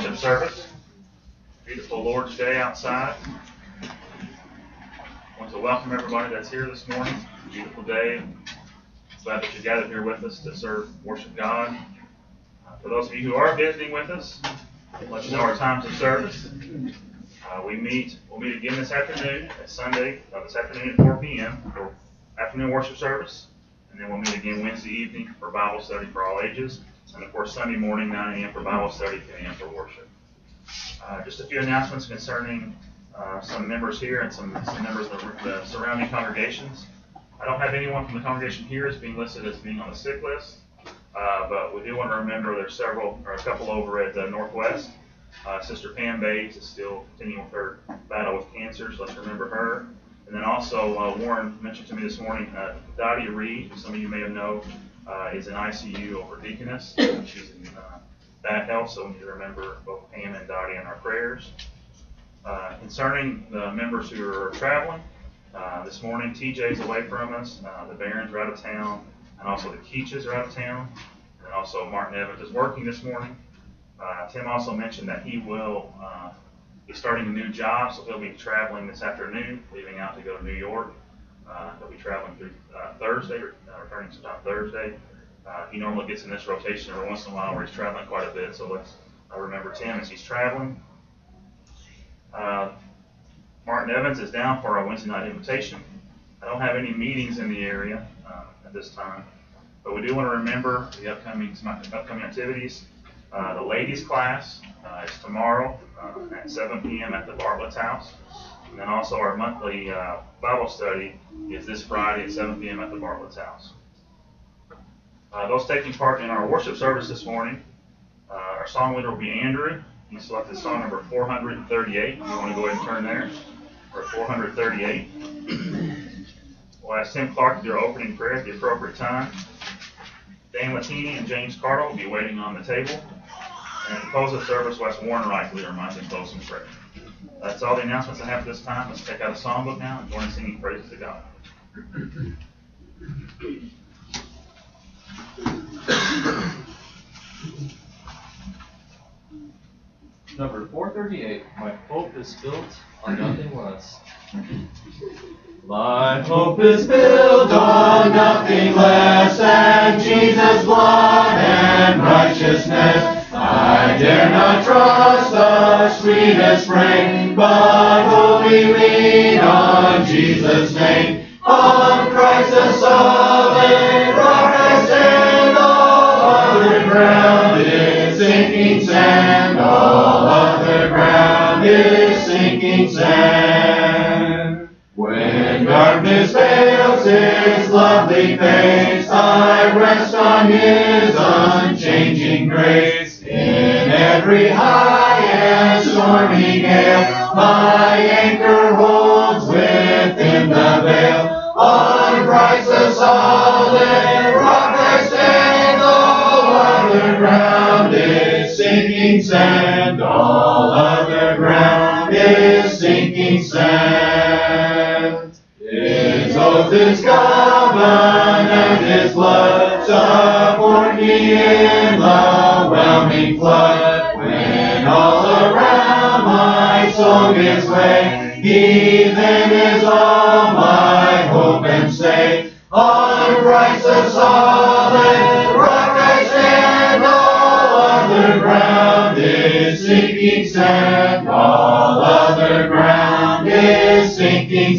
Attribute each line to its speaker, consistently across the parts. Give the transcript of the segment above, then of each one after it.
Speaker 1: worship service. Beautiful Lord's Day outside. I want to welcome everybody that's here this morning. Beautiful day. Glad that you gathered here with us to serve, worship God. For those of you who are visiting with us, I'll let you know our times of service. We'll meet again this afternoon, at Sunday, this afternoon at 4 p.m. for afternoon worship service. And then we'll meet again Wednesday evening for Bible study for all ages. And of course, Sunday morning, 9 a.m. for Bible study, 10 a.m. for worship. Just a few announcements concerning some members here and some members of the surrounding congregations. I don't have anyone from the congregation here as being listed as being on the sick list. But we do want to remember there's a couple over at Northwest. Sister Pam Bates is still continuing with her battle with cancer, so let's remember her. And then also, Warren mentioned to me this morning, Dottie Reed, who some of you may have known, is in ICU over Deaconess. She's in bad health, so we need to remember both Pam and Dottie in our prayers. Concerning the members who are traveling, this morning TJ's away from us, the Barons are out of town, and also the Keaches are out of town, and also Martin Evans is working this morning. Tim also mentioned that he will be starting a new job, so he'll be traveling this afternoon, leaving out to go to New York. He'll be traveling through Thursday, returning sometime Thursday. He normally gets in this rotation every once in a while where he's traveling quite a bit, so let's remember Tim as he's traveling. Martin Evans is down for our Wednesday night invitation. I don't have any meetings in the area at this time, but we do want to remember the upcoming activities. The ladies class is tomorrow at 7 p.m. at the Bartlett's house. And then also our monthly Bible study is this Friday at 7 p.m. at the Bartlett's house. Those taking part in our worship service this morning, our song leader will be Andrew. He selected song number 438. If you want to go ahead and turn there, or 438. We'll ask Tim Clark to do our opening prayer at the appropriate time. Dan Latini and James Carter will be waiting on the table. And at the close of the service, we'll ask Warren Wright to lead our minds in closing prayer. That's all the announcements I have at this time. Let's check out a songbook now and join in singing praises to God.
Speaker 2: Number 438, My Hope is Built on Nothing Less. My hope is built on nothing less than Jesus' blood and righteousness. I dare not trust the sweetest frame, but wholly lean on Jesus' name. On Christ the solid rock I stand, all other ground is sinking sand, all other ground is sinking sand. When darkness veils His lovely face, I rest on His unchanging grace. In every high and stormy gale, my anchor holds within the veil. On Christ the solid rock I stand, all other ground is sinking sand, all other ground is sinking sand. His oath is covenant, His blood support me in the whelming flood. When all around my soul gives way, He then is all my hope and stay. On Christ the solid rock I stand, all other ground is sinking sand, all other ground is sinking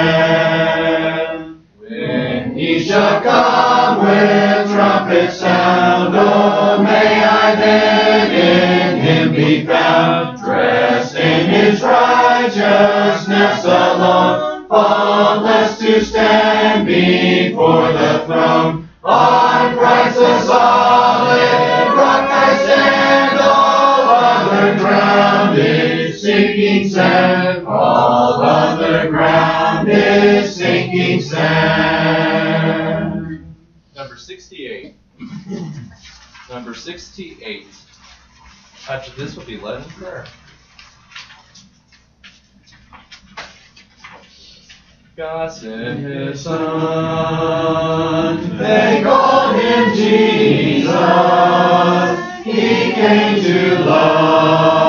Speaker 2: sand. When He shall come with trumpet sound, oh, may I then in Him be found, dressed in His righteousness alone, faultless to stand before the throne. On Christ the solid rock I stand, all other ground is sinking sand, all other ground is sinking sand. Number 68. Number 68. After this will be led in prayer. God sent His Son, they called Him Jesus. He came to love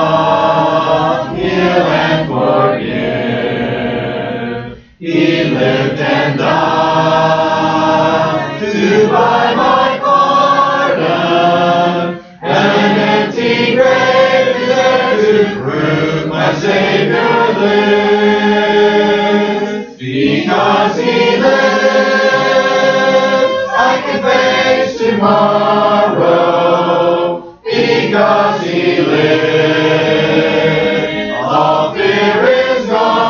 Speaker 2: tomorrow, because He lives. All fear is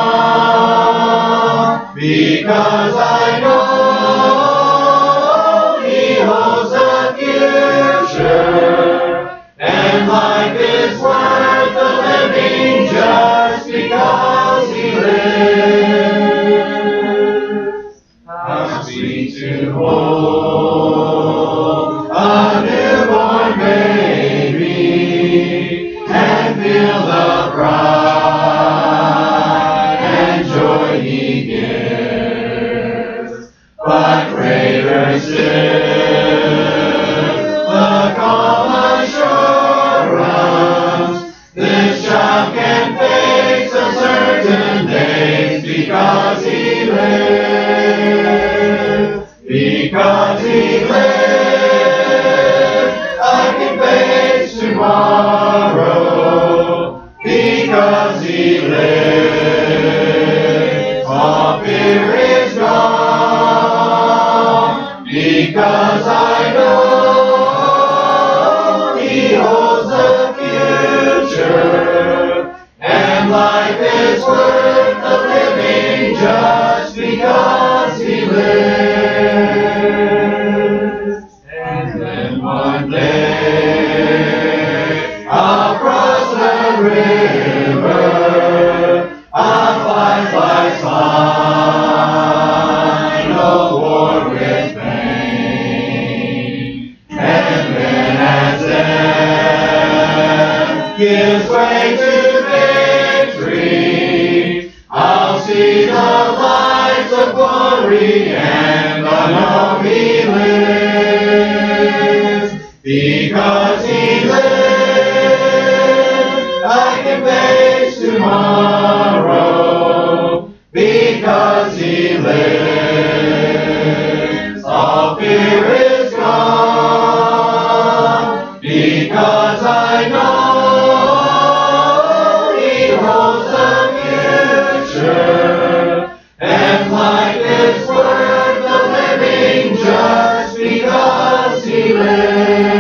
Speaker 2: gone, because I know He holds the future, and life is worth the living just because He lives. How sweet to hold a newborn baby and feel the pride and joy He gives. But greater still, the calm assurance this child can face uncertain days because He lives. Because He lives, I can face tomorrow. Because He lives, all fear is gone. Because I know He holds the future, and life is worth the living just because He lives. And then one day I'll cross the river, I'll fly final war with pain, and then as death gives way to victory, I'll see the lights of glory, and I know He lives. Because He lives, I can face tomorrow. Because He lives, all fear is gone. Because I know He holds the future, and life is worth the living just because He lives.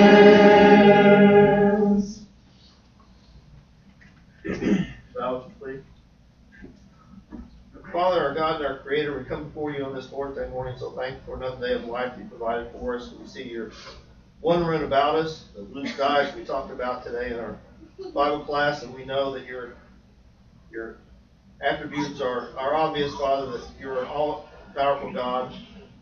Speaker 3: Bow with me, please. Father, our God and our Creator, we come before You on this Thursday morning, so thankful for another day of life You provided for us. We see Your wondering about us, the blue skies we talked about today in our Bible class, and we know that Your attributes are obvious, Father, that You're an all-powerful God.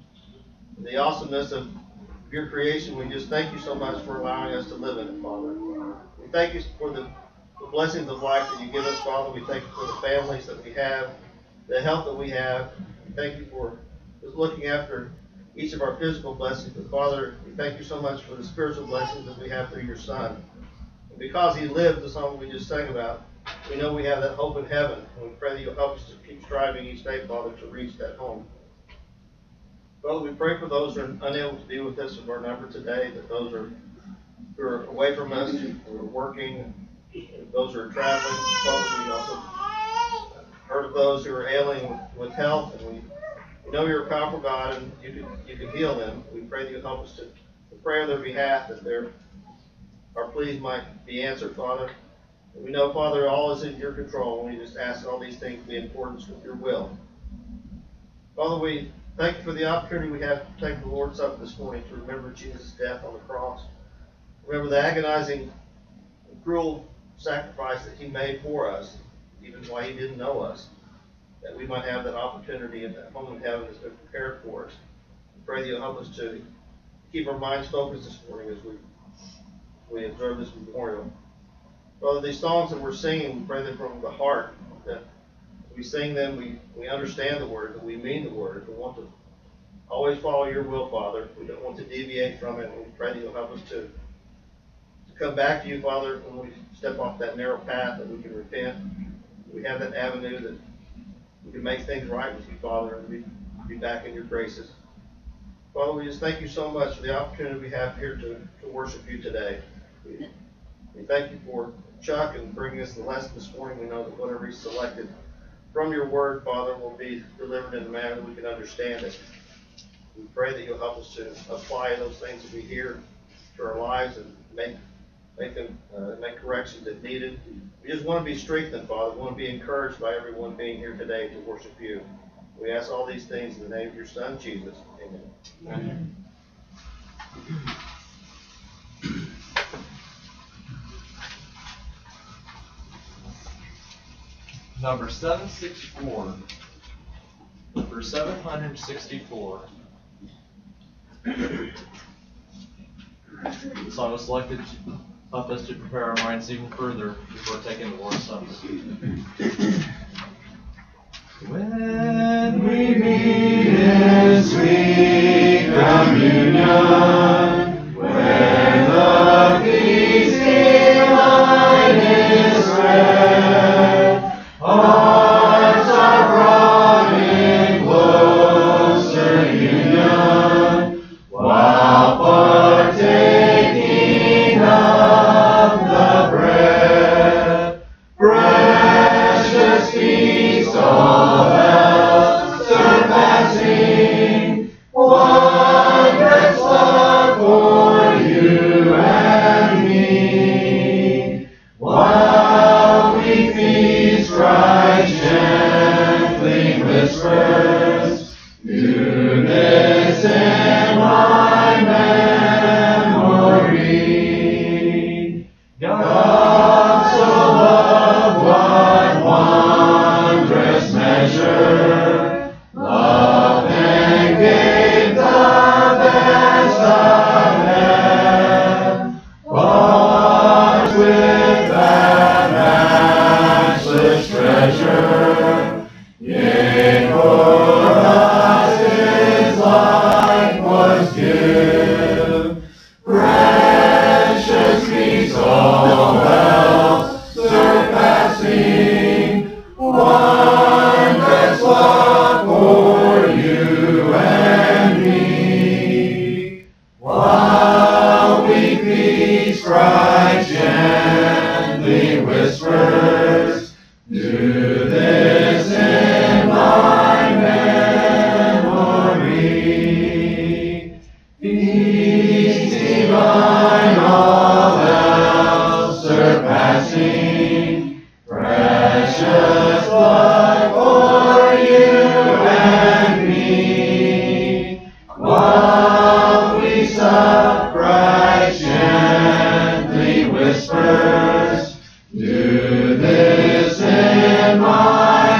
Speaker 3: And the awesomeness of Your creation, we just thank You so much for allowing us to live in it, Father. We thank You for the blessings of life that You give us, Father. We thank You for the families that we have, the health that we have. We thank You for just looking after each of our physical blessings. But Father, we thank You so much for the spiritual blessings that we have through Your Son. And because He lived, the song we just sang about, we know we have that hope in heaven. And we pray that You'll help us to keep striving each day, Father, to reach that home. Father, we pray for those who are unable to be with us in our number today, that those who are away from us, who are working, and those who are traveling. Father, we also heard of those who are ailing with health, and we know You're a powerful God, and You can heal them. We pray that You'll help us to pray on their behalf, that our pleas might be answered, Father. And we know, Father, all is in Your control, and we just ask all these things to be in accordance with Your will. Father, we thank You for the opportunity we have to take the Lord's Supper this morning to remember Jesus' death on the cross. Remember the agonizing and cruel sacrifice that He made for us, even while He didn't know us, that we might have that opportunity in that home in heaven that's been prepared for us. We pray that You'll help us to keep our minds focused this morning as we observe this memorial. Father, these songs that we're singing, we pray them from the heart, that we sing them, we understand the Word, that we mean the Word. We want to always follow Your will, Father. We don't want to deviate from it. And we pray that You'll help us to come back to You, Father, when we step off that narrow path, that we can repent. We have that avenue that we can make things right with You, Father, and be back in Your graces. Father, we just thank You so much for the opportunity we have here to worship You today. We thank You for Chuck and bringing us the lesson this morning. We know that whatever he's selected from Your Word, Father, will be delivered in a manner that we can understand it. We pray that you'll help us to apply those things that we hear to our lives and make corrections if needed. We just want to be strengthened, Father. We want to be encouraged by everyone being here today to worship you. We ask all these things in the name of your Son, Jesus. Amen.
Speaker 2: Amen.
Speaker 4: Number 764. Number 764. The song was selected to help us to prepare our minds even further before taking the Lord's Supper.
Speaker 2: When we meet in sweet communion, where the feasting line is spread, hearts are brought in closer union, while partaking of the bread. Precious feast all else surpassing, wondrous love for you and me. While we feast, Christ gently whispers, "Do this in my memory." God so loved, what wondrous measure, love and gave the best of heaven, bought with that matchless treasure, yea, for us his life was given. Precious peace all else surpassing, wondrous love for you and me. While we feast, Christ gently whispers, "Do this in my memory." Peace divine, all else surpassing, precious blood for you and me. While we sup, Christ gently whispers, "Do this in my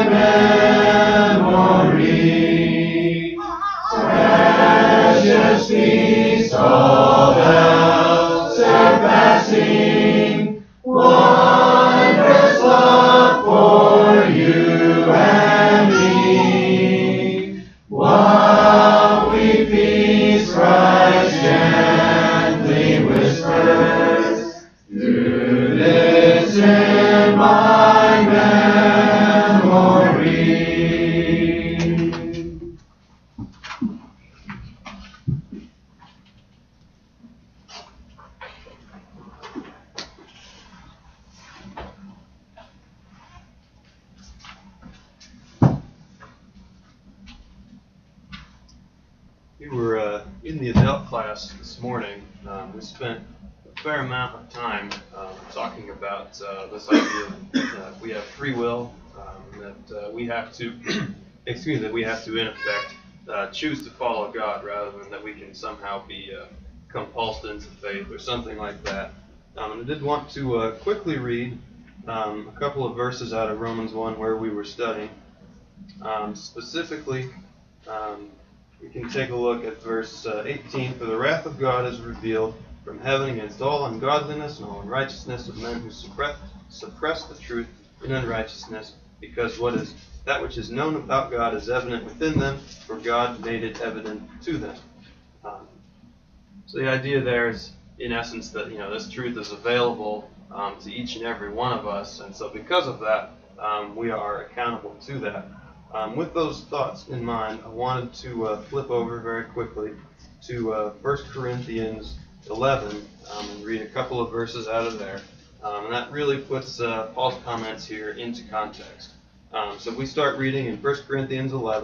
Speaker 2: memory." Precious peace, all else surpassing, wondrous love for you and me. While we feast, Christ gently whispers, "Do this in my memory."
Speaker 5: We were in the adult class this morning. We spent a fair amount of time talking about this idea that we have free will, that we have to, that we have to in effect choose to follow God rather than that we can somehow be compulsed into faith or something like that. And I did want to quickly read a couple of verses out of Romans 1 where we were studying. Specifically, we can take a look at verse 18. "For the wrath of God is revealed from heaven against all ungodliness and all unrighteousness of men who suppress the truth in unrighteousness, because that which is known about God is evident within them, for God made it evident to them." So the idea there is, in essence, that this truth is available to each and every one of us, and so because of that, we are accountable to that. With those thoughts in mind, I wanted to flip over very quickly to 1 Corinthians 11 and read a couple of verses out of there. And that really puts Paul's comments here into context. So if we start reading in 1 Corinthians 11,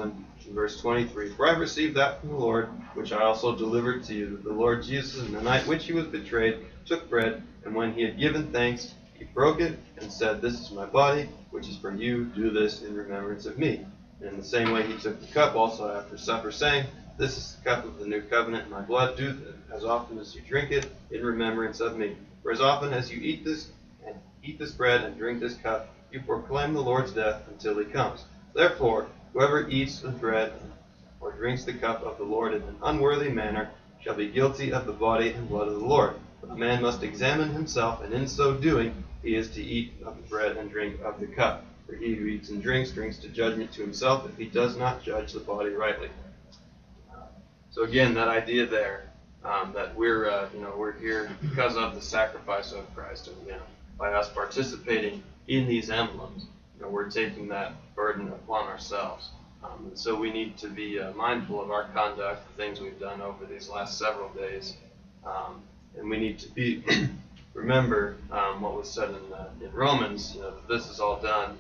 Speaker 5: In verse 23, for I have received that from the Lord, which I also delivered to you, that the Lord Jesus, in the night which he was betrayed, took bread, and when he had given thanks, he broke it, and said, This is my body, which is for you. Do this in remembrance of me. And in the same way he took the cup also after supper, saying, This is the cup of the new covenant in my blood. Do this as often as you drink it in remembrance of me. For as often as you eat this bread and drink this cup, you proclaim the Lord's death until he comes. Therefore, whoever eats the bread or drinks the cup of the Lord in an unworthy manner shall be guilty of the body and blood of the Lord. But a man must examine himself, and in so doing he is to eat of the bread and drink of the cup. For he who eats and drinks to judgment to himself, if he does not judge the body rightly. So again, that idea there, that we're here because of the sacrifice of Christ, and by us participating in these emblems, we're taking that burden upon ourselves. And so we need to be mindful of our conduct, the things we've done over these last several days, and we need to remember what was said in Romans, that this is all done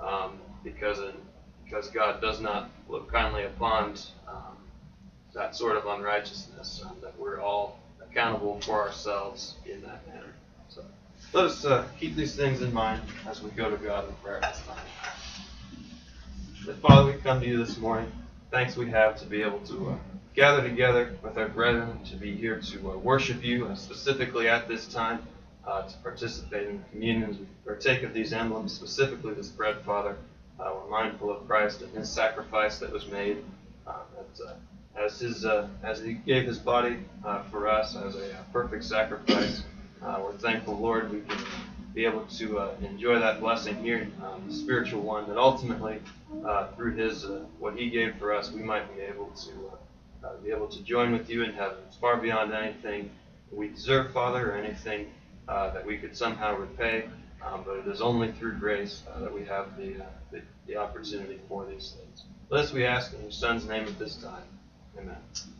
Speaker 5: because God does not look kindly upon that sort of unrighteousness, that we're all accountable for ourselves in that manner. So let us keep these things in mind as we go to God in prayer this time. Father, we come to you this morning. Thanks we have to be able to gather together with our brethren, to be here to worship you, and specifically at this time to participate in communion as we partake of these emblems, specifically this bread, Father. We're mindful of Christ and his sacrifice that was made, as he gave his body for us as a perfect sacrifice. We're thankful, Lord, we can be able to enjoy that blessing here, the spiritual one, that ultimately through his what he gave for us, we might be able to join with you in heaven. It's far beyond anything we deserve, Father, or anything that we could somehow repay, but it is only through grace that we have the opportunity for these things. This we ask in your Son's name at this time. Amen.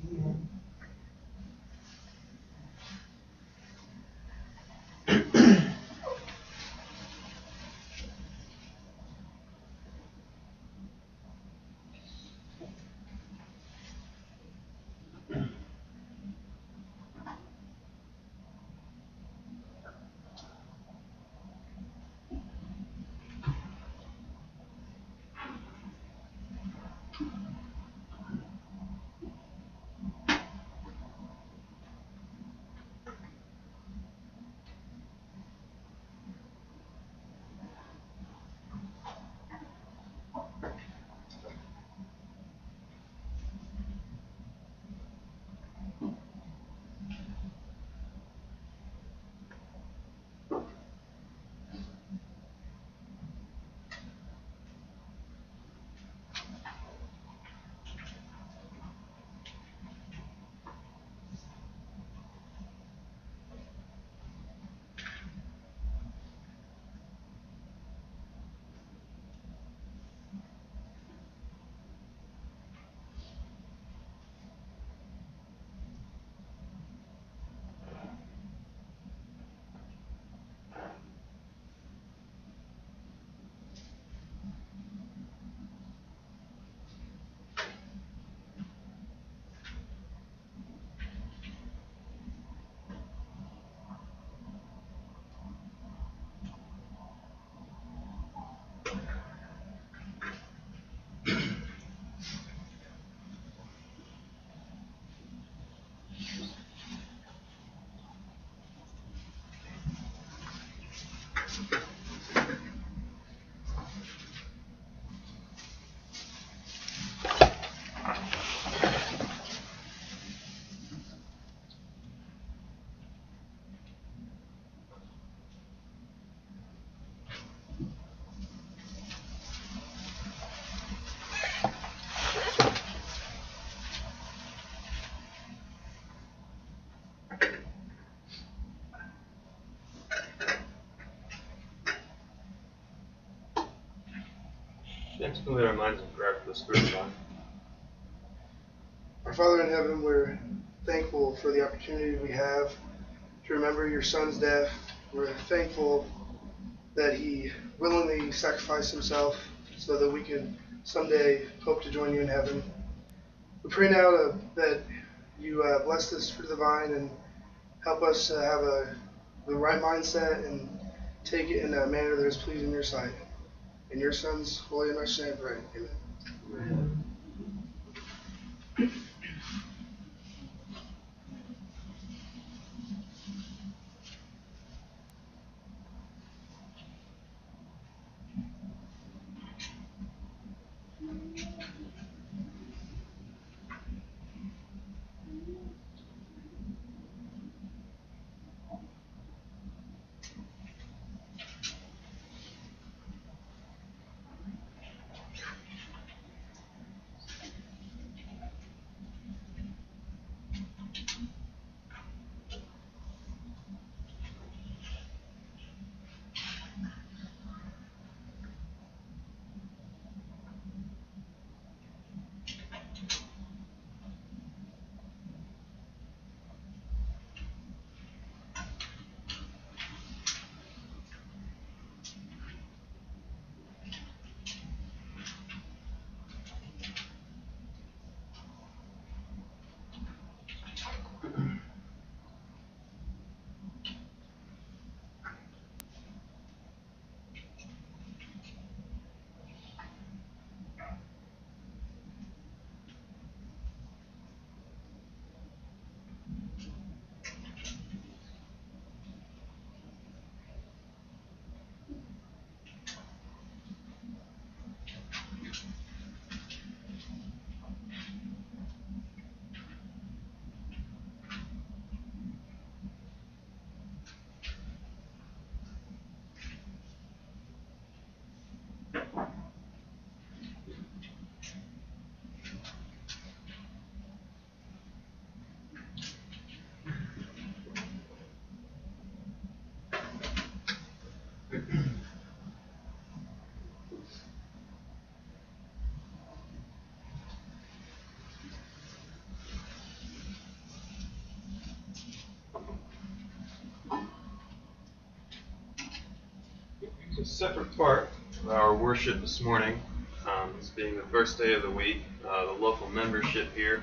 Speaker 5: Let's commit our minds in prayer for the Spirit of God.
Speaker 6: Our Father in heaven, we're thankful for the opportunity we have to remember your Son's death. We're thankful that he willingly sacrificed himself so that we can someday hope to join you in heaven. we pray now that you bless this fruit of the vine and help us have the right mindset and take it in a manner that is pleasing in your sight. In your Son's holy and righteous name, I pray. Amen.
Speaker 5: A separate part of our worship this morning, this being the first day of the week, the local membership here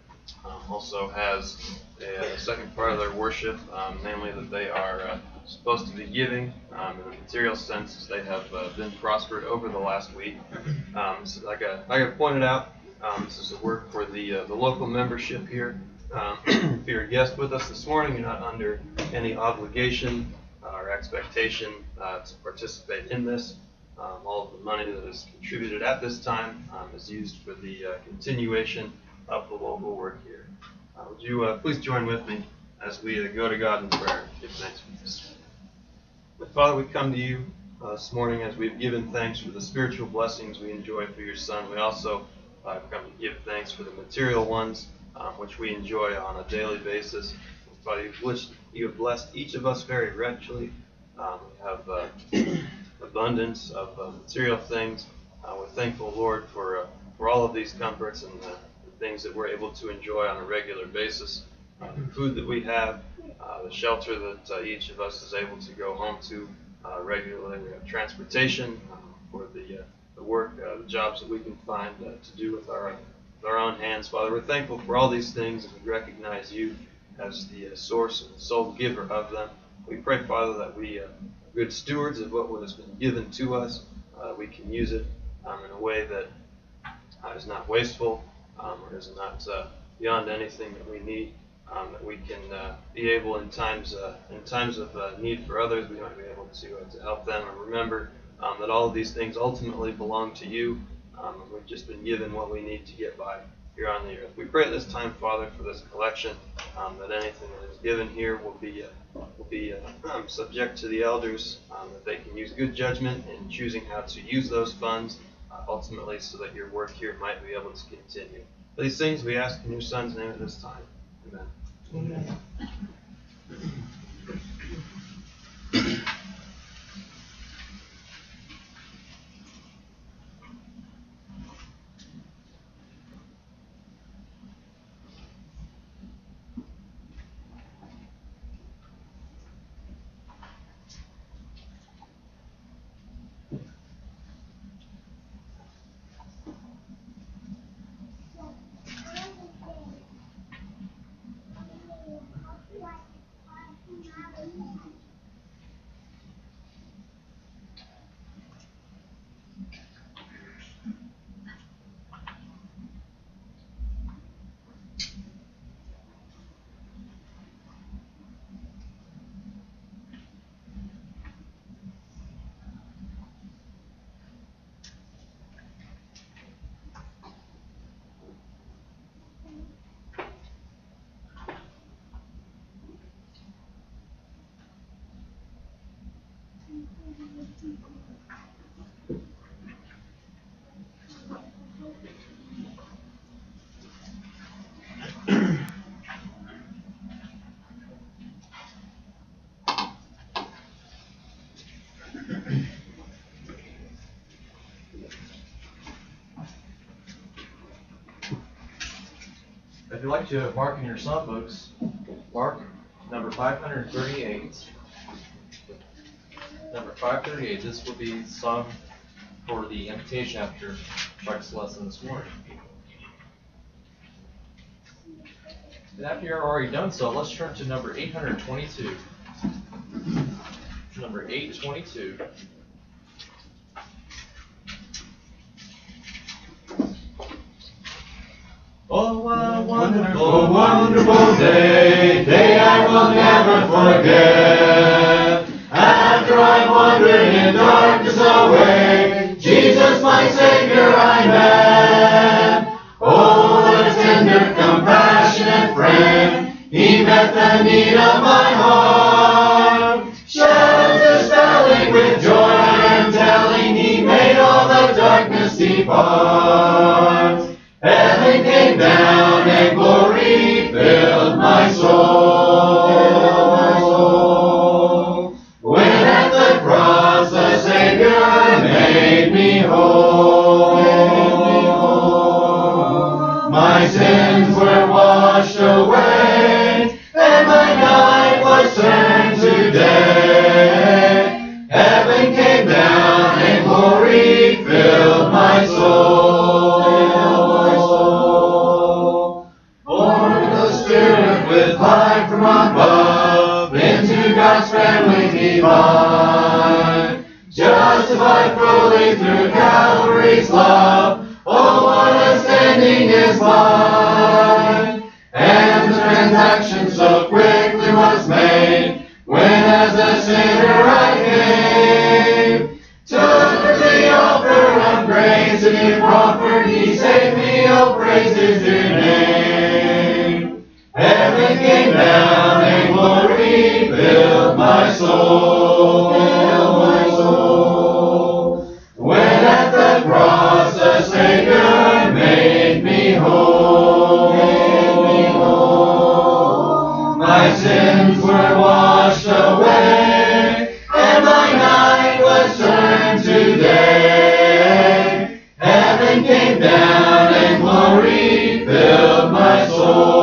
Speaker 5: also has a second part of their worship, namely that they are supposed to be giving in a material sense as they have been prospered over the last week. So like I pointed out, this is a work for the local membership here. If you're a guest with us this morning, you're not under any obligation or expectation to participate in this. All of the money that is contributed at this time is used for the continuation of the local work here. Would you please join with me as we go to God in prayer and give thanks for this. Father, we come to you this morning as we've given thanks for the spiritual blessings we enjoy through your Son. We also come to give thanks for the material ones which we enjoy on a daily basis. Father, you have blessed each of us very richly. We have abundance of material things. We're thankful, Lord, for all of these comforts and the things that we're able to enjoy on a regular basis. The food that we have, the shelter that each of us is able to go home to regularly. We have transportation for the work, the jobs that we can find to do with our own hands. Father, we're thankful for all these things and we recognize you as the source and the sole giver of them. We pray, Father, that we are good stewards of what has been given to us. We can use it in a way that is not wasteful or is not beyond anything that we need. That we can be able in times of need for others, we might be able to help them and remember that all of these things ultimately belong to you. We've just been given what we need to get by here on the earth. We pray at this time, Father, for this collection, that anything that is given here will be subject to the elders, that they can use good judgment in choosing how to use those funds, ultimately so that your work here might be able to continue. These things we ask in your Son's name at this time. Amen. Amen.
Speaker 4: If you'd like to mark in your songbooks, mark number 538. Number 538, this will be sung for the invitation after Chuck's lesson this morning. And after you're already done so, let's turn to number 822. Number 822. Oh, what a wonderful,
Speaker 2: wonderful day, day I will never forget. After I wandered in darkness away, Jesus my Savior I met. Oh, what a tender, compassionate friend, He met the need of my heart. Shadows dispelling with joy and telling, He made all the darkness depart. Heaven came down and glory filled my soul. When at the cross the Savior made me whole. My sins were washed away, and my night was turned to day. Heaven came down and glory filled my soul. With life from above, into God's family divine, justified fully through Calvary's love. Oh, what a standing is mine! And the transaction so quickly was made, when as a sinner I came. Took the offer of grace and He proffered, He saved me, oh praise His dear name. Heaven came down and glory filled my soul. When at the cross the Savior made me whole. My sins were washed away, and my night was turned to day. Heaven came down and glory filled my soul.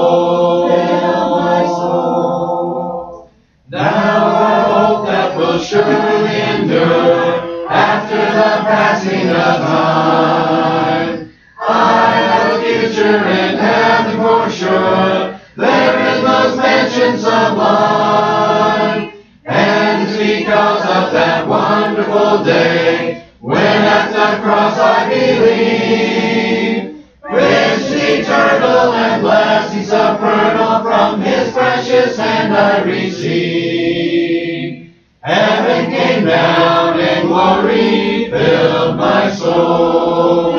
Speaker 2: Surely endure after the passing of time. I have a future in heaven for sure. There in those mansions sublime. And it's because of that wonderful day, when at the cross I believe, riches eternal and blessings supernal from His precious hand I receive. Heaven came down and glory filled my soul.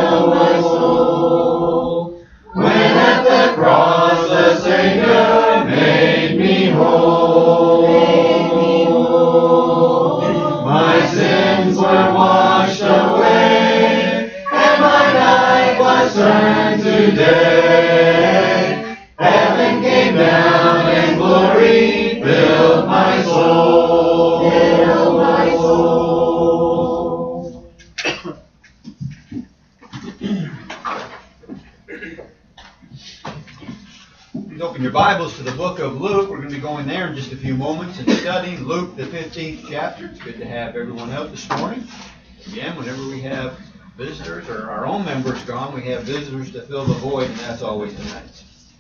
Speaker 2: When at the cross the Savior made me whole. My sins were washed away, and my night was turned to day. Heaven came down and glory filled my soul.
Speaker 7: Please open your Bibles to the book of Luke. We're going to be going there in just a few moments and studying Luke, the 15th chapter. It's good to have everyone out this morning. Again, whenever we have visitors or our own members gone, we have visitors to fill the void, and that's always nice.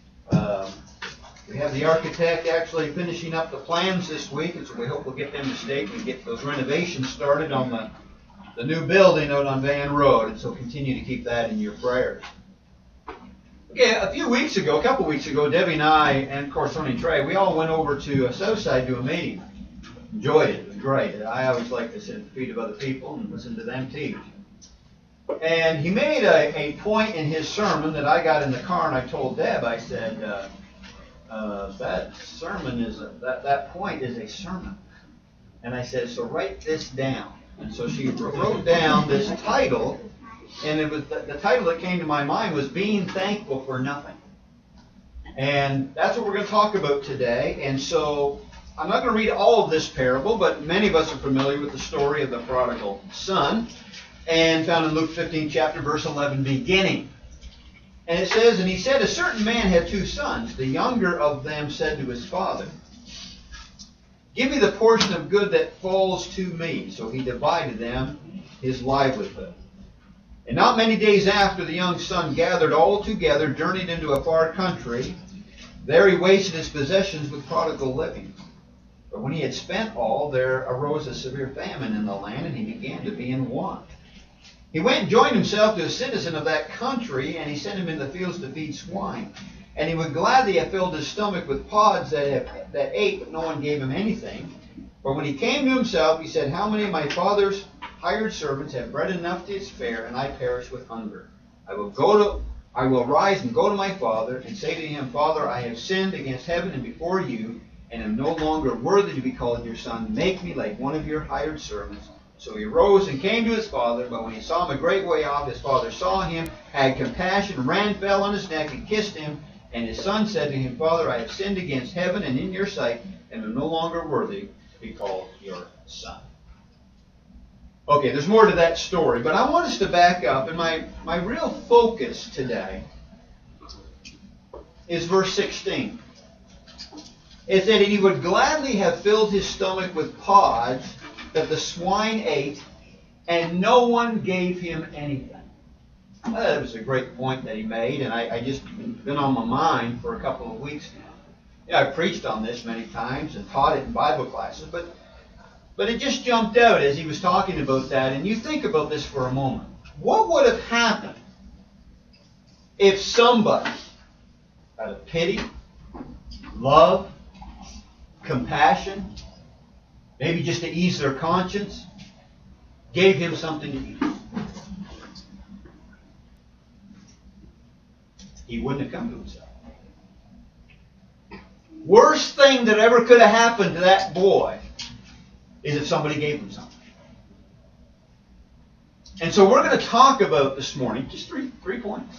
Speaker 7: We have the architect actually finishing up the plans this week, and so we hope we'll get them to state and get those renovations started on the new building out on Van Road, and so continue to keep that in your prayers. Yeah, a couple weeks ago, Debbie and I, and of course Tony Trey, we all went over to Southside to a meeting. Enjoyed it. It was great. I always like to sit at the feet of other people and listen to them teach. And he made a point in his sermon that I got in the car, and I told Deb, I said, that sermon that point is a sermon. And I said, so write this down. And so she wrote down this title, and it was the title that came to my mind was Being Thankful for Nothing. And that's what we're going to talk about today. And so I'm not going to read all of this parable, but many of us are familiar with the story of the prodigal son, and found in Luke 15 chapter verse 11 beginning. And it says, "And he said, a certain man had 2 sons. The younger of them said to his father, Give me the portion of good that falls to me. So he divided them his livelihood. And not many days after, the young son gathered all together, journeyed into a far country. There he wasted his possessions with prodigal living. But when he had spent all, there arose a severe famine in the land, and he began to be in want. He went and joined himself to a citizen of that country, and he sent him in the fields to feed swine. And he would gladly have filled his stomach with pods that ate, but no one gave him anything. For when he came to himself, he said, How many of my father's hired servants have bread enough to spare, and I perish with hunger? I will rise and go to my father, and say to him, Father, I have sinned against heaven and before you, and am no longer worthy to be called your son. Make me like one of your hired servants. So he rose and came to his father, but when he saw him a great way off, his father saw him, had compassion, ran, fell on his neck, and kissed him. And his son said to him, Father, I have sinned against heaven and in your sight, and am no longer worthy to be called your son. Okay, there's more to that story, but I want us to back up, and my real focus today is verse 16. It said, And he would gladly have filled his stomach with pods that the swine ate, and no one gave him anything. That was a great point that he made, and I just been on my mind for a couple of weeks now. Yeah, I preached on this many times and taught it in Bible classes, but it just jumped out as he was talking about that. And you think about this for a moment. What would have happened if somebody, out of pity, love, compassion, maybe just to ease their conscience, gave him something to eat? He wouldn't have come to himself. Worst thing that ever could have happened to that boy is if somebody gave him something. And so we're going to talk about this morning, just three points.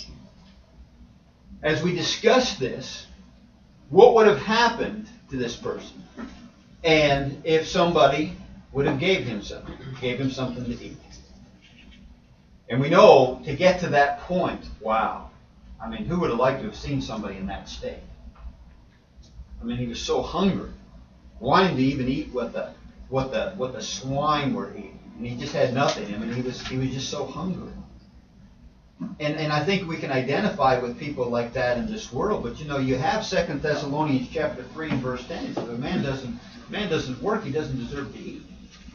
Speaker 7: As we discuss this, what would have happened to this person? And if somebody would have gave him something to eat. And we know to get to that point, wow. I mean, who would have liked to have seen somebody in that state? I mean, he was so hungry, wanting to even eat what the swine were eating, and he just had nothing. I mean, he was just so hungry. And I think we can identify with people like that in this world. But you have 2 Thessalonians chapter 3 and verse 10. It says, if a man doesn't work, he doesn't deserve to eat.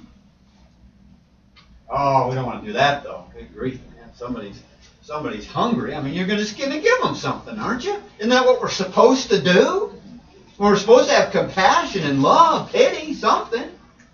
Speaker 7: Oh, we don't want to do that though. Good grief, man! Somebody's hungry. I mean, you're just going to give them something, aren't you? Isn't that what we're supposed to do? We're supposed to have compassion and love, pity, something.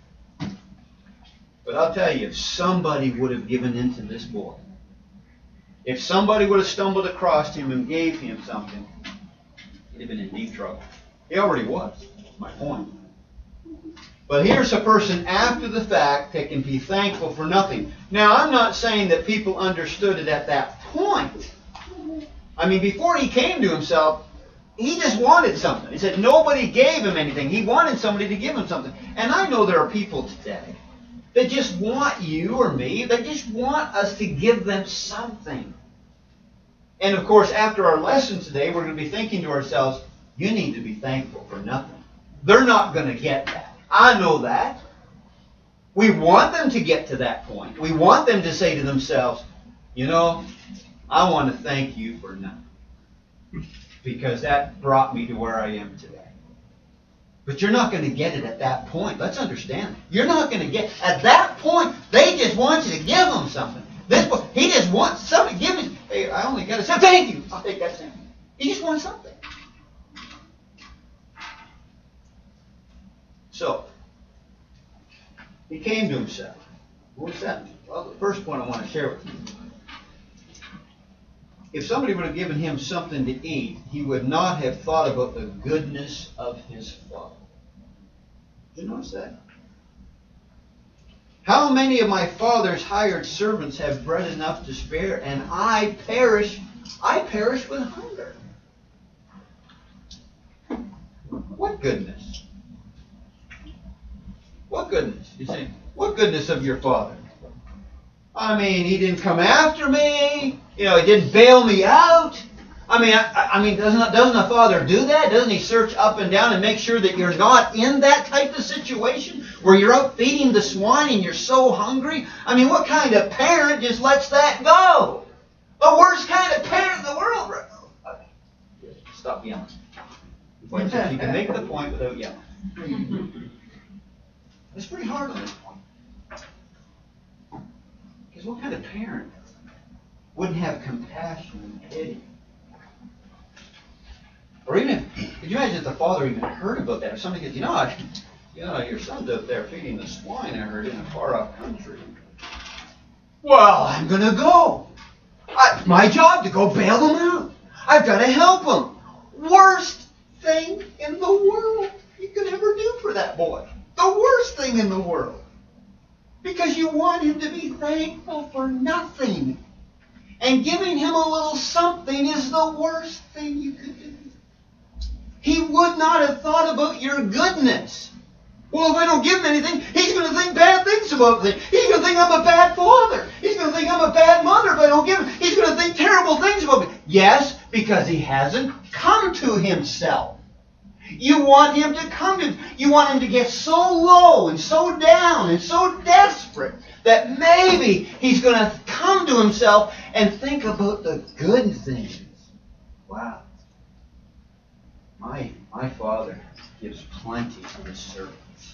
Speaker 7: But I'll tell you, if somebody would have given in to this boy, if somebody would have stumbled across him and gave him something, he'd have been in deep trouble. He already was. That's my point. But here's a person after the fact that can be thankful for nothing. Now, I'm not saying that people understood it at that point. I mean, before he came to himself, he just wanted something. He said nobody gave him anything. He wanted somebody to give him something. And I know there are people today that just want you or me, they just want us to give them something. And of course, after our lesson today, we're going to be thinking to ourselves, you need to be thankful for nothing. They're not going to get that. I know that. We want them to get to that point. We want them to say to themselves, I want to thank you for nothing, because that brought me to where I am today. But you're not going to get it at that point. Let's understand. You're not going to get at that point. They just want you to give them something. He just wants something. Give me. Hey, I only got to say thank you. I'll take that thing. He just wants something. So, he came to himself. What's that mean? Well, the first point I want to share with you. If somebody would have given him something to eat, he would not have thought about the goodness of his father. Did you notice that? How many of my father's hired servants have bread enough to spare, and I perish with hunger? What goodness? What goodness? You say, what goodness of your father? I mean, he didn't come after me. He didn't bail me out. I mean, doesn't a father do that? Doesn't he search up and down and make sure that you're not in that type of situation where you're out feeding the swine and you're so hungry? I mean, what kind of parent just lets that go? The worst kind of parent in the world. Okay. Stop yelling. You can make the point without yelling. It's pretty hard on this point. Because what kind of parent wouldn't have compassion and pity? Or even if, could you imagine if the father even heard about that? If somebody goes, your son's out there feeding the swine, I heard, in a far-off country. Well, I'm going to go. It's my job to go bail them out. I've got to help them. Worst thing in the world you could ever do for that boy. The worst thing in the world. Because you want him to be thankful for nothing. And giving him a little something is the worst thing you could do. He would not have thought about your goodness. Well, if I don't give him anything, he's going to think bad things about me. He's going to think I'm a bad father. He's going to think I'm a bad mother if I don't give him. He's going to think terrible things about me. Yes, because he hasn't come to himself. You want him to come to, you want him to get so low and so down and so desperate that maybe he's going to come to himself and think about the good things. Wow. My Father gives plenty to his servants.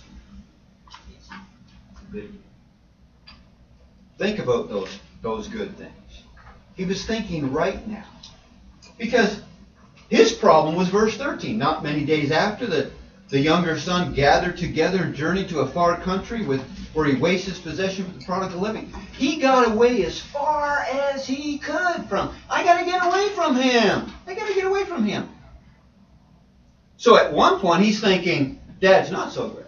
Speaker 7: Think about those good things. He was thinking right now. Because his problem was verse 13. Not many days after, the younger son gathered together and journeyed to a far country where he wasted his possession with the prodigal living. He got away as far as he could from. I got to get away from him. I got to get away from him. So at one point he's thinking, Dad's not so great.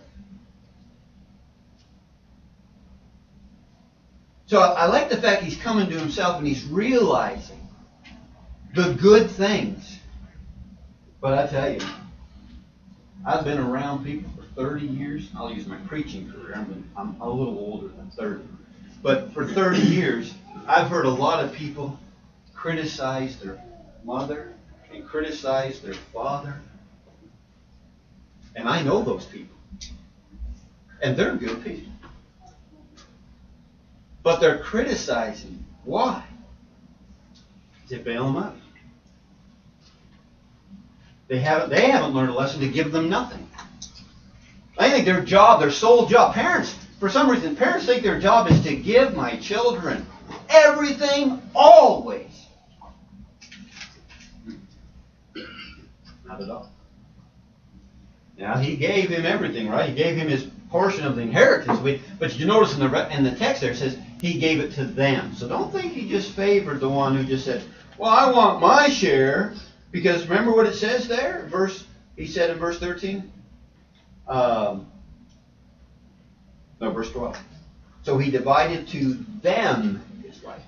Speaker 7: So I like the fact he's coming to himself and he's realizing the good things. But I tell you, I've been around people for 30 years. I'll use my preaching career. I'm a little older than 30. But for 30 years, I've heard a lot of people criticize their mother and criticize their father. And I know those people. And they're good people. But they're criticizing. Why? To bail them out. They haven't learned a lesson to give them nothing. I think their job, their sole job, parents, for some reason, parents think their job is to give my children everything, always. Not at all. Now, he gave him everything, right? He gave him his portion of the inheritance. But you notice in the text there, it says he gave it to them. So don't think he just favored the one who just said, well, I want my share. Because remember what it says there? He said in verse 13? Verse 12. So he divided to them his life.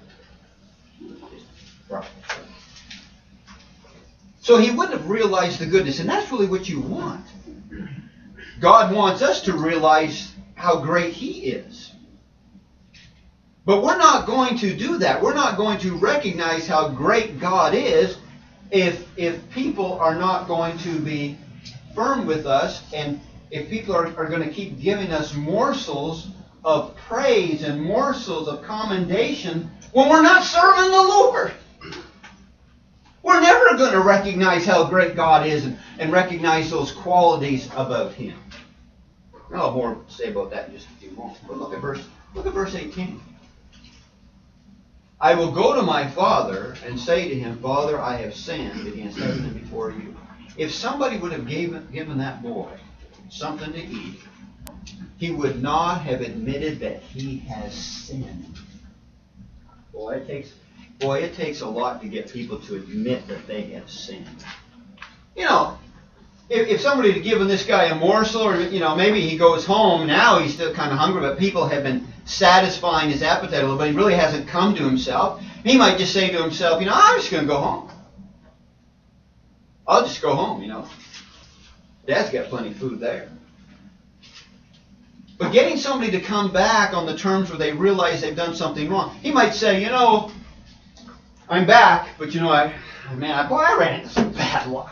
Speaker 7: So he wouldn't have realized the goodness. And that's really what you want. God wants us to realize how great he is. But we're not going to do that. We're not going to recognize how great God is if people are not going to be firm with us, and if people are going to keep giving us morsels of praise and morsels of commendation when we're not serving the Lord. We're never going to recognize how great God is and recognize those qualities about him. I'll have more to say about that in just a few moments. But look at verse 18. I will go to my father and say to him, Father, I have sinned against heaven and before you. If somebody would have given that boy something to eat, he would not have admitted that he has sinned. Boy, it takes a lot to get people to admit that they have sinned. You know, if somebody had given this guy a morsel, or maybe he goes home, now he's still kind of hungry, but people have been satisfying his appetite a little bit. He really hasn't come to himself. He might just say to himself, I'm just going to go home. I'll just go home, Dad's got plenty of food there. But getting somebody to come back on the terms where they realize they've done something wrong. He might say, I'm back, but I ran into some bad luck.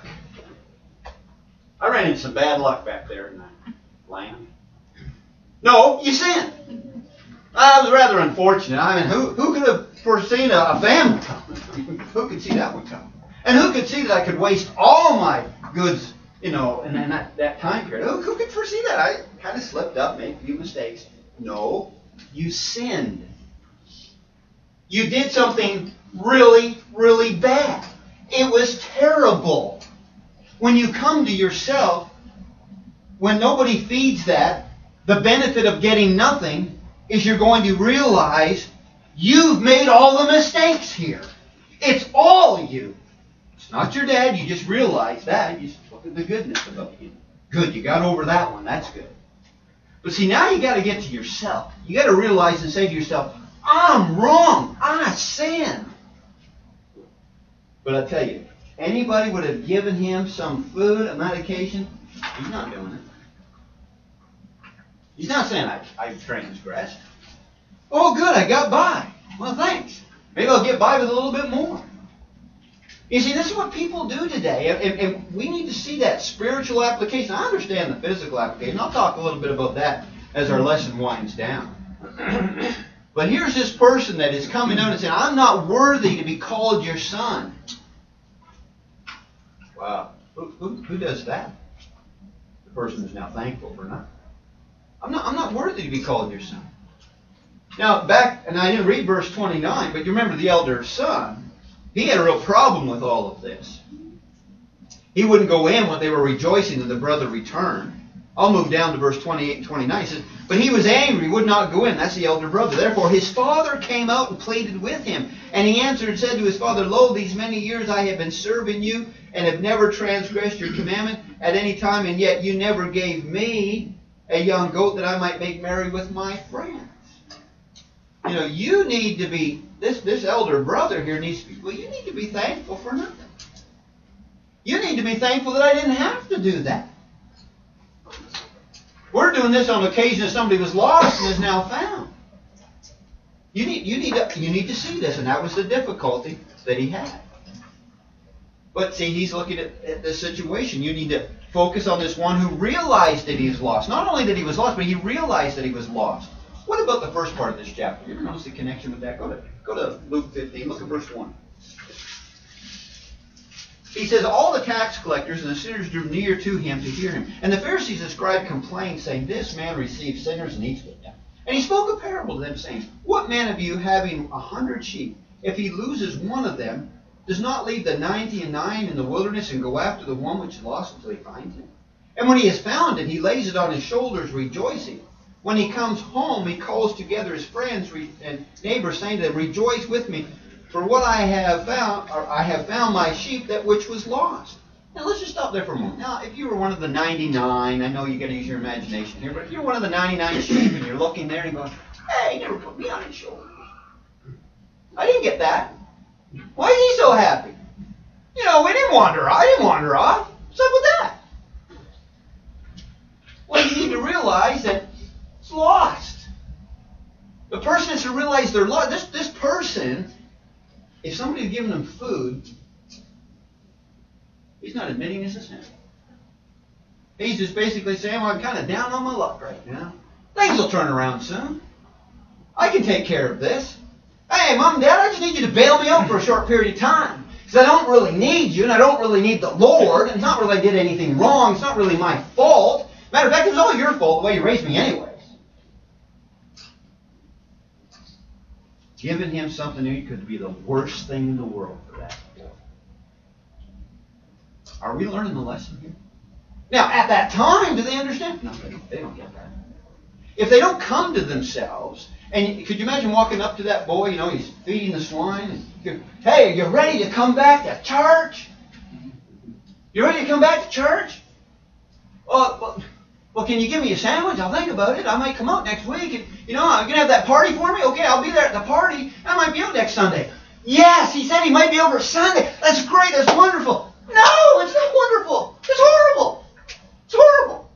Speaker 7: I ran into some bad luck back there in that land. No, you sinned. I was rather unfortunate. Who could have foreseen a famine coming? Who could see that one coming? And who could see that I could waste all my goods, in that time period? Who could foresee that? I kind of slipped up, made a few mistakes. No, you sinned. You did something really, really bad. It was terrible. When you come to yourself, when nobody feeds that, the benefit of getting nothing is you're going to realize you've made all the mistakes here. It's all you. It's not your dad. You just realize that. You just look at the goodness about you. Good, you got over that one. That's good. But see, now you got to get to yourself. You got to realize and say to yourself, I'm wrong. I sinned. But I tell you, anybody would have given him some food, a medication, he's not doing it. He's not saying, I've transgressed. Oh, good, I got by. Well, thanks. Maybe I'll get by with a little bit more. You see, this is what people do today. And we need to see that spiritual application. I understand the physical application. I'll talk a little bit about that as our lesson winds down. But here's this person that is coming out and saying, I'm not worthy to be called your son. Wow. Who does that? The person is now thankful for nothing. I'm not worthy to be called your son. Now, and I didn't read verse 29, but you remember the elder son, he had a real problem with all of this. He wouldn't go in when they were rejoicing that the brother returned. I'll move down to verse 28 and 29. It says, but he was angry, would not go in. That's the elder brother. Therefore his father came out and pleaded with him. And he answered and said to his father, Lo, these many years I have been serving you, and have never transgressed your commandment at any time, and yet you never gave me a young goat that I might make merry with my friends. You need to be, this elder brother here needs to be, you need to be thankful for nothing. You need to be thankful that I didn't have to do that. We're doing this on occasion that somebody was lost and is now found. You need to see this, and that was the difficulty that he had. But see, he's looking at this situation. You need to focus on this one who realized that he was lost. Not only that he was lost, but he realized that he was lost. What about the first part of this chapter? You ever notice the connection with that? Go to Luke 15. Look at verse 1. He says, all the tax collectors and the sinners drew near to him to hear him. And the Pharisees and scribes complained, saying, this man receives sinners and eats with them. And he spoke a parable to them, saying, what man of you, having 100 sheep, if he loses one of them, does not leave the 99 in the wilderness and go after the one which is lost until he finds it? And when he has found it, he lays it on his shoulders, rejoicing. When he comes home, he calls together his friends and neighbors, saying to them, rejoice with me, for what I have found my sheep, that which was lost. Now let's just stop there for a moment. Now, if you were one of the 99, I know you got to use your imagination here, but if you're one of the 99 sheep and you're looking there and going, hey, he never put me on his shoulders. I didn't get that. Why is he so happy? We didn't wander off. I didn't wander off. What's up with that? Well, you need to realize that it's lost. The person has to realize they're lost. This person, if somebody had given them food, he's not admitting it's a sin. He's just basically saying, well, I'm kind of down on my luck right now. Things will turn around soon. I can take care of this. Hey, Mom and Dad, I just need you to bail me out for a short period of time. Because I don't really need you, and I don't really need the Lord. It's not really I did anything wrong. It's not really my fault. Matter of fact, it was all your fault the way you raised me anyways. Giving him something new could be the worst thing in the world for that boy. Are we learning the lesson here? Now, at that time, do they understand? No, they don't get that. If they don't come to themselves, and could you imagine walking up to that boy, he's feeding the swine, and hey, are you ready to come back to church? You ready to come back to church? Well, Well, can you give me a sandwich? I'll think about it. I might come out next week. And, I'm going to have that party for me. Okay, I'll be there at the party. I might be out next Sunday. Yes, he said he might be over Sunday. That's great. That's wonderful. No, it's not wonderful. It's horrible. It's horrible.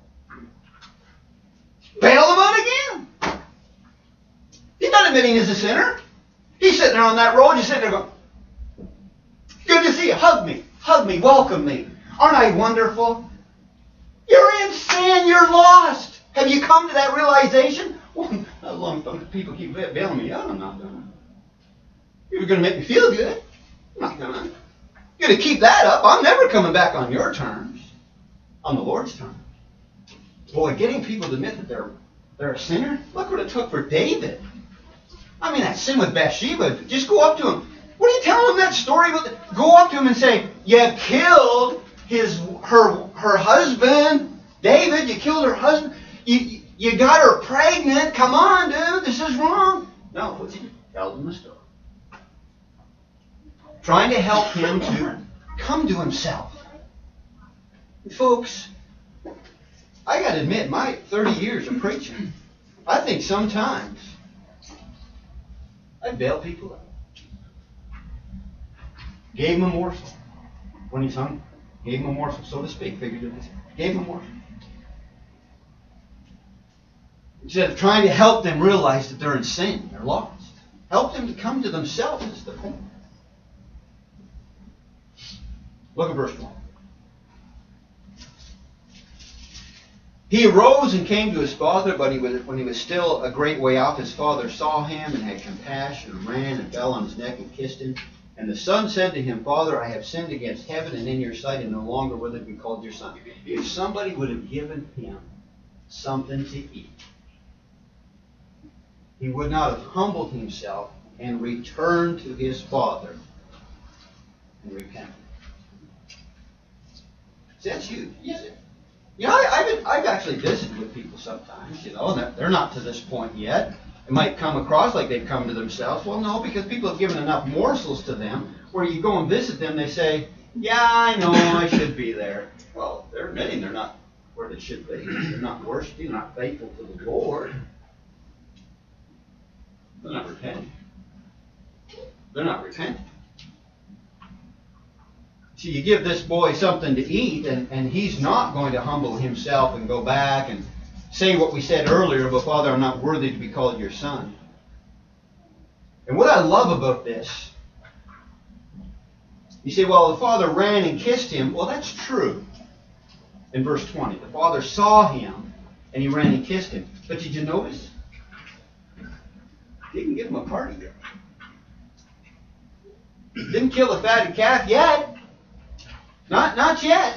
Speaker 7: Bail him out again. He's not admitting he's a sinner. He's sitting there on that road, just sitting there going, good to see you. Hug me, welcome me. Aren't I wonderful? You're in sin, you're lost. Have you come to that realization? Well, not long people keep bailing me out, I'm not done. You're going to make me feel good. I'm not done. You're going to keep that up. I'm never coming back on your terms. On the Lord's terms. Boy, getting people to admit that they're a sinner, look what it took for David. I mean, that sin with Bathsheba, just go up to him. What are you telling him that story about? Go up to him and say, you killed her husband. David, you killed her husband. You got her pregnant. Come on, dude, this is wrong. No, what's he do? Tell him the story. Trying to help him to come to himself. Folks, I got to admit, my 30 years of preaching, I think sometimes I bail people out. Gave him a morsel when he's hungry. Gave him a morsel, so to speak, figuratively. Gave him a morsel. Instead of trying to help them realize that they're in sin, they're lost. Help them to come to themselves is the point. Look at verse 1. He arose and came to his father, but when he was still a great way off, his father saw him and had compassion and ran and fell on his neck and kissed him. And the son said to him, Father, I have sinned against heaven and in your sight, and no longer will it be called your son. If somebody would have given him something to eat, he would not have humbled himself and returned to his father and repented. See, that's huge, isn't it? I've actually visited with people sometimes, and they're not to this point yet. It might come across like they've come to themselves. Well, no, because people have given enough morsels to them where you go and visit them, they say, yeah, I know, I should be there. Well, they're admitting they're not where they should be. They're not worshiping, they're not faithful to the Lord. They're not repenting. They're not repenting. See, you give this boy something to eat, and he's not going to humble himself and go back and say what we said earlier about, Father, I'm not worthy to be called your son. And what I love about this, you say, well, the father ran and kissed him. Well, that's true. In verse 20, the father saw him, and he ran and kissed him. But did you notice? He didn't give him a party there. Didn't kill the fatted calf yet. Not yet.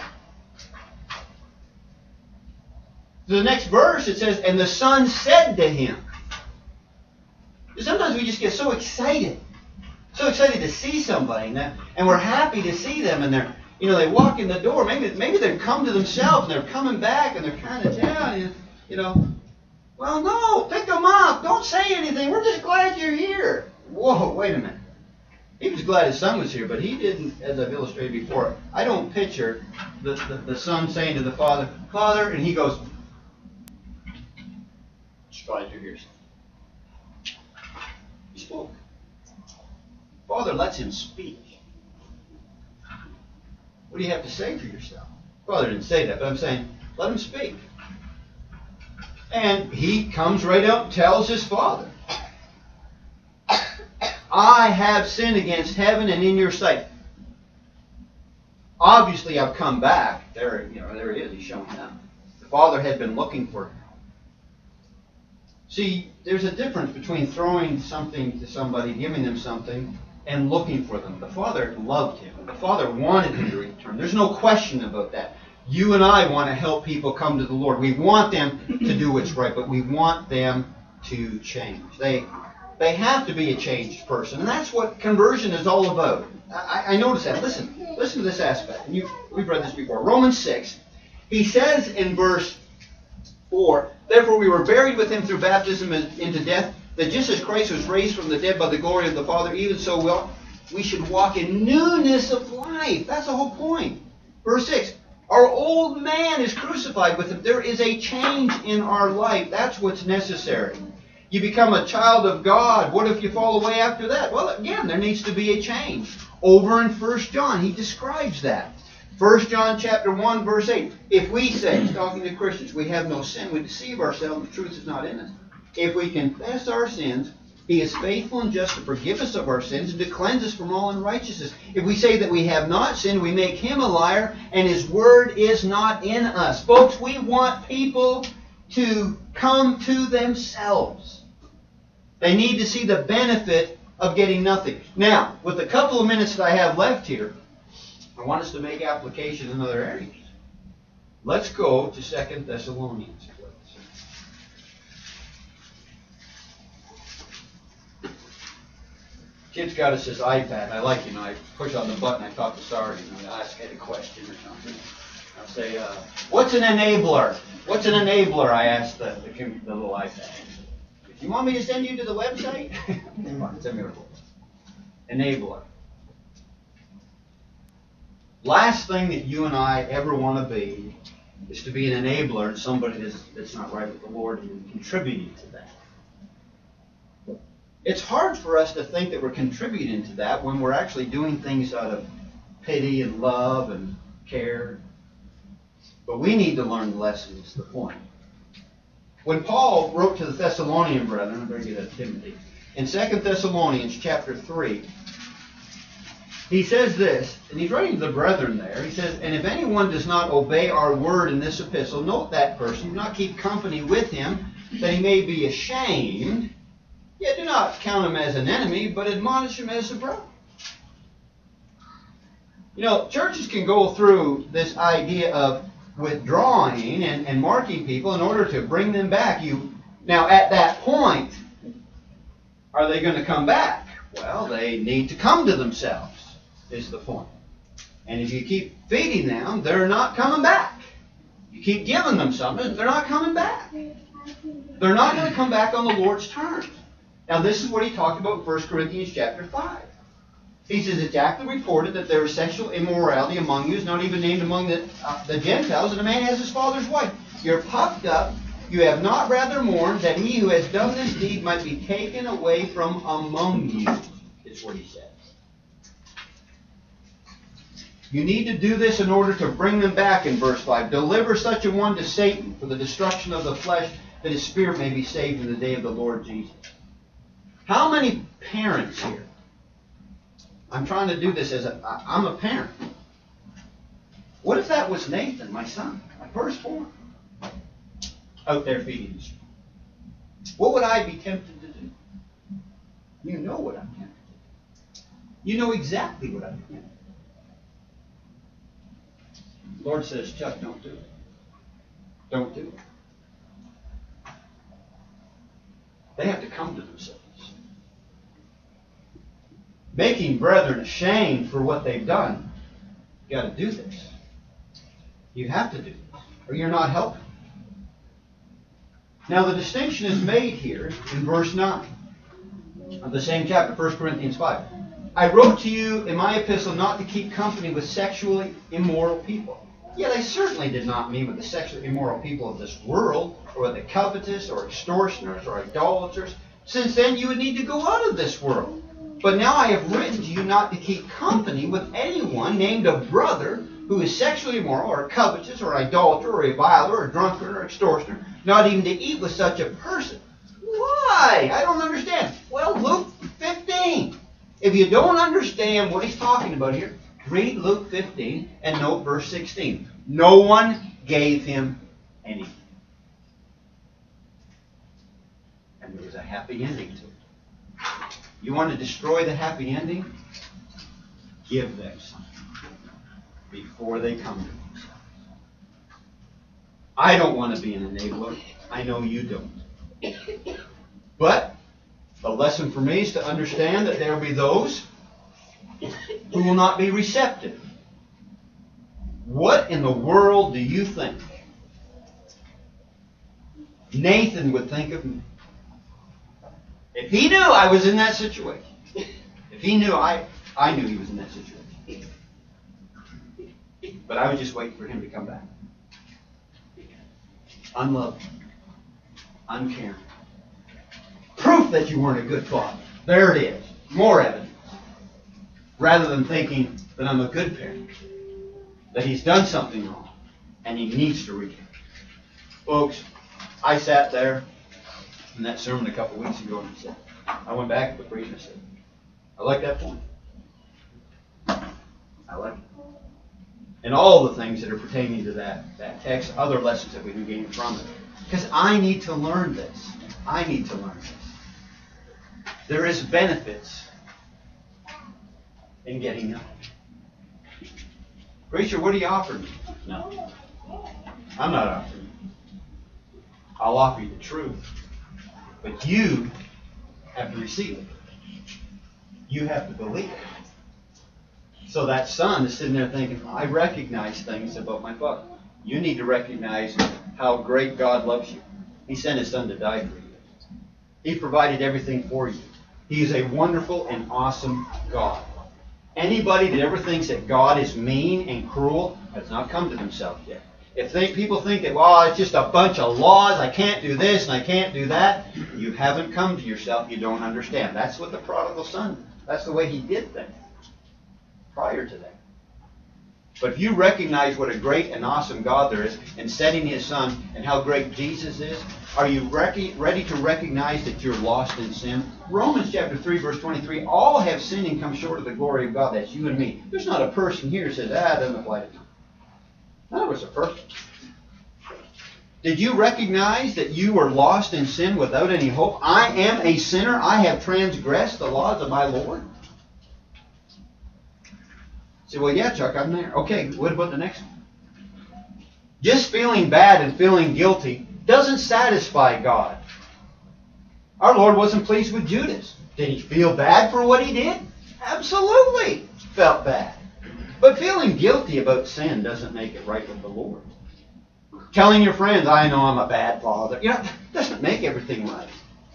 Speaker 7: The next verse, it says, and the son said to him. Sometimes we just get so excited to see somebody, and we're happy to see them, and they walk in the door. Maybe they've come to themselves, and they're coming back, and they're kind of down, Well, no, pick them up. Don't say anything. We're just glad you're here. Whoa, wait a minute. He was glad his son was here, but he didn't, as I've illustrated before. I don't picture the son saying to the father, Father, and he goes, just glad you're here, son. He spoke. Father lets him speak. What do you have to say for yourself? Father didn't say that, but I'm saying, let him speak. And he comes right out and tells his father, I have sinned against heaven and in your sight. Obviously, I've come back. There he is. He's showing up. The father had been looking for him. See, there's a difference between throwing something to somebody, giving them something, and looking for them. The father loved him. The father wanted him to return. There's no question about that. You and I want to help people come to the Lord. We want them to do what's right, but we want them to change. They have to be a changed person, and that's what conversion is all about. I notice that. Listen to this aspect. And we've read this before. Romans 6. He says in verse 4, Therefore we were buried with him through baptism into death, that just as Christ was raised from the dead by the glory of the Father, even so we should walk in newness of life. That's the whole point. Verse 6. Our old man is crucified with him. There is a change in our life. That's what's necessary. You become a child of God. What if you fall away after that? Well, again, there needs to be a change. Over in 1 John, he describes that. 1 John chapter 1, verse 8. If we say, he's talking to Christians, we have no sin, we deceive ourselves, the truth is not in us. If we confess our sins, he is faithful and just to forgive us of our sins and to cleanse us from all unrighteousness. If we say that we have not sinned, we make him a liar, and his word is not in us. Folks, we want people to come to themselves. They need to see the benefit of getting nothing. Now, with the couple of minutes that I have left here, I want us to make application in other areas. Let's go to 2 Thessalonians. Kid's got us his iPad. I like, I push on the button, I talk to Sarge, I ask it a question or something. I'll say, what's an enabler? What's an enabler? I asked the little iPad. If you want me to send you to the website? It's a miracle. Enabler. Last thing that you and I ever want to be is to be an enabler and somebody that's not right with the Lord and contributing to that. It's hard for us to think that we're contributing to that when we're actually doing things out of pity and love and care. But we need to learn the lesson, is the point. When Paul wrote to the Thessalonian brethren, I'm going to get to Timothy, in 2 Thessalonians chapter 3, he says this, and he's writing to the brethren there. He says, and if anyone does not obey our word in this epistle, note that person, do not keep company with him, that he may be ashamed. Yet do not count him as an enemy, but admonish him as a brother. Churches can go through this idea of withdrawing and marking people in order to bring them back. Now, at that point, are they going to come back? Well, they need to come to themselves, is the point. And if you keep feeding them, they're not coming back. You keep giving them something, they're not coming back. They're not going to come back on the Lord's terms. Now, this is what he talked about in 1 Corinthians chapter 5. He says, it's aptly reported that there is sexual immorality among you, is not even named among the Gentiles, and a man has his father's wife. You're puffed up. You have not rather mourned that he who has done this deed might be taken away from among you, is what he says. You need to do this in order to bring them back in verse 5. Deliver such a one to Satan for the destruction of the flesh, that his spirit may be saved in the day of the Lord Jesus. How many parents here? I'm trying to do this I'm a parent. What if that was Nathan, my son, my firstborn, out there feeding the sheep? What would I be tempted to do? You know what I'm tempted to do. You know exactly what I'm tempted to do. The Lord says, Chuck, don't do it. Don't do it. They have to come to themselves. Making brethren ashamed for what they've done. You've got to do this. You have to do this, or you're not helping. Now the distinction is made here in verse 9 of the same chapter, 1 Corinthians 5. I wrote to you in my epistle not to keep company with sexually immoral people. Yet I certainly did not mean with the sexually immoral people of this world, or with the covetous, or extortioners, or idolaters. Since then you would need to go out of this world. But now I have written to you not to keep company with anyone named a brother who is sexually immoral, or covetous, or idolater, or reviler, or drunkard, or extortioner, not even to eat with such a person. Why? I don't understand. Well, Luke 15. If you don't understand what he's talking about here, read Luke 15 and note verse 16. No one gave him anything. And there was a happy ending to it. You want to destroy the happy ending? Give them something before they come to themselves. I don't want to be an enabler. I know you don't. But the lesson for me is to understand that there will be those who will not be receptive. What in the world do you think Nathan would think of me? If he knew I was in that situation, if he knew I knew he was in that situation, but I was just waiting for him to come back. Unloving, uncaring. Proof that you weren't a good father. There it is. More evidence. Rather than thinking that I'm a good parent, that he's done something wrong, and he needs to repent. Folks, I sat there in that sermon a couple weeks ago and said, I went back to the preacher and said, I like that point. I like it. And all the things that are pertaining to that text, other lessons that we can gain from it. Because I need to learn this. I need to learn this. There is benefits in getting help. Preacher, what do you offer me? No. I'm not offering you. I'll offer you the truth. But you have to receive it. You have to believe it. So that son is sitting there thinking, I recognize things about my father. You need to recognize how great God loves you. He sent his son to die for you. He provided everything for you. He is a wonderful and awesome God. Anybody that ever thinks that God is mean and cruel has not come to themselves yet. If people think that, well, it's just a bunch of laws, I can't do this and I can't do that, you haven't come to yourself, you don't understand. That's what the prodigal son, that's the way he did things prior to that. But if you recognize what a great and awesome God there is in sending his son and how great Jesus is, are you ready to recognize that you're lost in sin? Romans chapter 3, verse 23, all have sinned and come short of the glory of God. That's you and me. There's not a person here who says, it doesn't apply to me. None of us are perfect. Did you recognize that you were lost in sin without any hope? I am a sinner. I have transgressed the laws of my Lord. Say, well, yeah, Chuck, I'm there. Okay, what about the next one? Just feeling bad and feeling guilty doesn't satisfy God. Our Lord wasn't pleased with Judas. Did he feel bad for what he did? Absolutely felt bad. But feeling guilty about sin doesn't make it right with the Lord. Telling your friends, I know I'm a bad father, doesn't make everything right.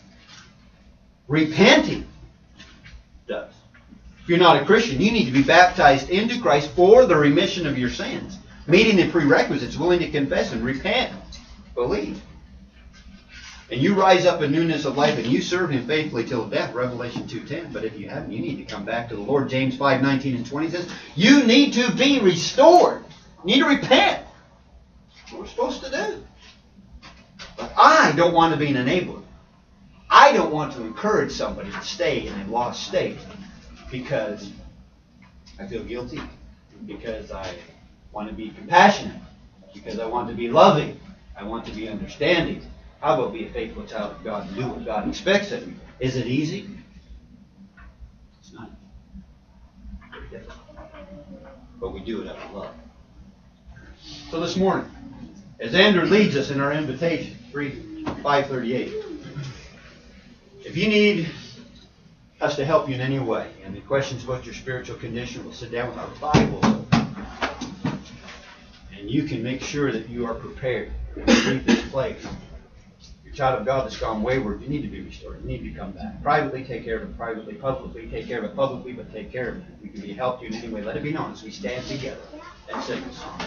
Speaker 7: Repenting does. If you're not a Christian, you need to be baptized into Christ for the remission of your sins. Meeting the prerequisites, willing to confess and repent. Believe. And you rise up in newness of life and you serve him faithfully till death, Revelation 2:10. But if you haven't, you need to come back to the Lord. James 5:19 and 20 says, you need to be restored. You need to repent. That's what we're supposed to do. But I don't want to be an enabler. I don't want to encourage somebody to stay in a lost state because I feel guilty, because I want to be compassionate, because I want to be loving, I want to be understanding. How about be a faithful child of God and do what God expects of you? Is it easy? It's not. Very difficult. But we do it out of love. So this morning, as Andrew leads us in our invitation, 538, if you need us to help you in any way, and the questions about your spiritual condition, we'll sit down with our Bibles open. And you can make sure that you are prepared to leave this place. Your child of God that's gone wayward, you need to be restored. You need to come back. Privately, take care of it. Privately, publicly, take care of it. Publicly, but take care of it. If we can be helped you in any way, let it be known as we stand together and sing a song.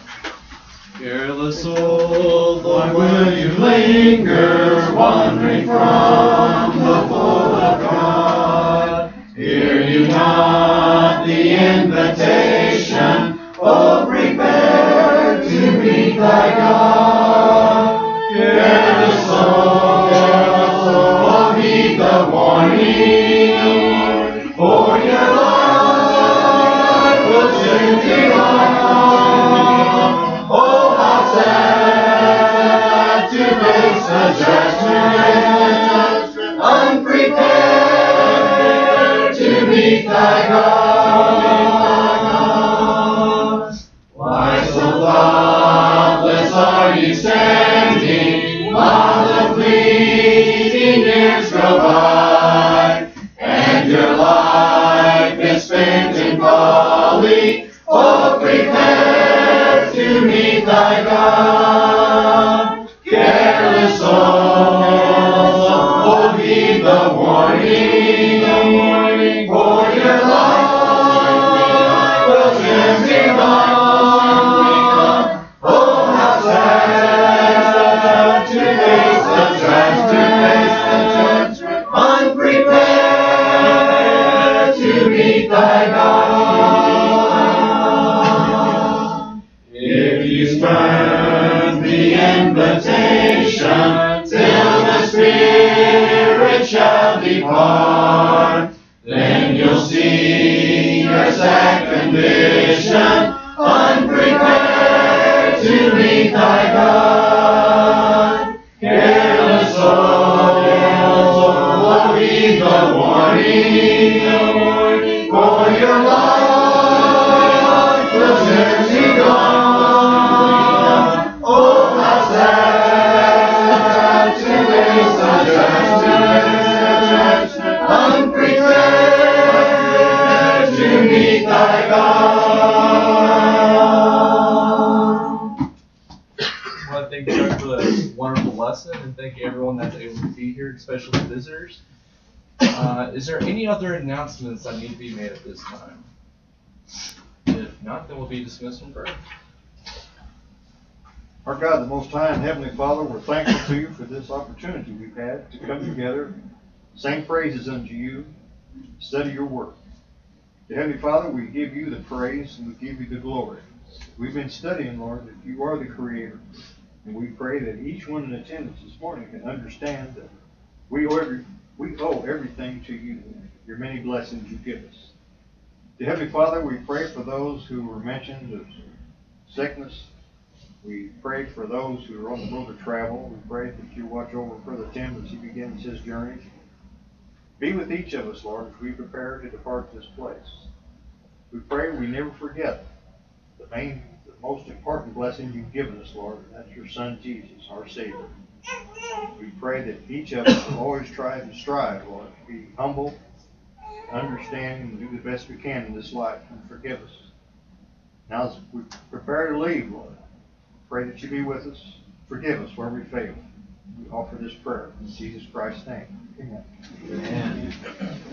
Speaker 2: Careless soul, Lord, will you linger, wandering from the fold of God? Hear you not the invitation? Oh, prepare to meet thy God. Careless soul, heed the warning, for your life will soon be lost. Oh, how sad to face the judgment, unprepared to meet thy God. Why so thoughtless are you standing while the fleeting years go by, and your life is spent in folly? Oh, prepare to meet thy God. Careless soul, heed the warning, for your life
Speaker 8: special visitors. Is there any other announcements that need to be made at this time? If not, then we'll be dismissed in prayer.
Speaker 3: Our God, the Most High and Heavenly Father, we're thankful to you for this opportunity we've had to come together, sing praises unto you, study your word. Heavenly Father, we give you the praise and we give you the glory. We've been studying, Lord, that you are the Creator. And we pray that each one in attendance this morning can understand that we owe everything to you, your many blessings you give us. Heavenly Father, we pray for those who were mentioned of sickness. We pray for those who are on the road to travel. We pray that you watch over Brother Tim as he begins his journey. Be with each of us, Lord, as we prepare to depart this place. We pray we never forget the most important blessing you've given us, Lord, and that's your Son, Jesus, our Savior. We pray that each of us will always try and strive, Lord, to be humble, understand, and do the best we can in this life, and forgive us. Now, as we prepare to leave, Lord, pray that you be with us. Forgive us where we fail. We offer this prayer in Jesus Christ's name. Amen.
Speaker 7: Amen.